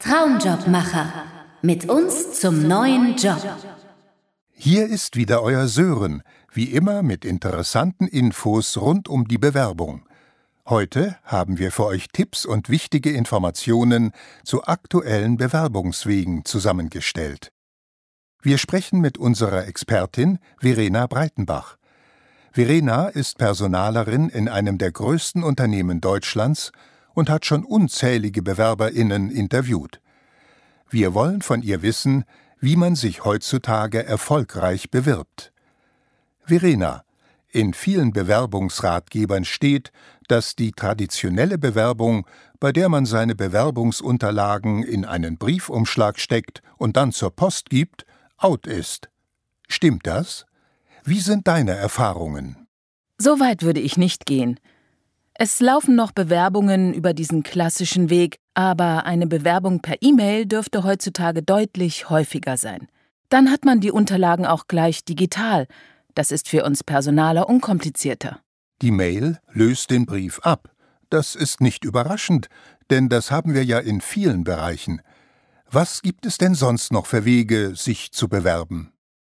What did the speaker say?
Traumjobmacher. Mit uns zum neuen Job. Hier ist wieder euer Sören, wie immer mit interessanten Infos rund um die Bewerbung. Heute haben wir für euch Tipps und wichtige Informationen zu aktuellen Bewerbungswegen zusammengestellt. Wir sprechen mit unserer Expertin Verena Breitenbach. Verena ist Personalerin in einem der größten Unternehmen Deutschlands und hat schon unzählige BewerberInnen interviewt. Wir wollen von ihr wissen, wie man sich heutzutage erfolgreich bewirbt. Verena, in vielen Bewerbungsratgebern steht, dass die traditionelle Bewerbung, bei der man seine Bewerbungsunterlagen in einen Briefumschlag steckt und dann zur Post gibt, out ist. Stimmt das? Wie sind deine Erfahrungen? So weit würde ich nicht gehen. Es laufen noch Bewerbungen über diesen klassischen Weg, aber eine Bewerbung per E-Mail dürfte heutzutage deutlich häufiger sein. Dann hat man die Unterlagen auch gleich digital. Das ist für uns Personaler unkomplizierter. Die Mail löst den Brief ab. Das ist nicht überraschend, denn das haben wir ja in vielen Bereichen. Was gibt es denn sonst noch für Wege, sich zu bewerben?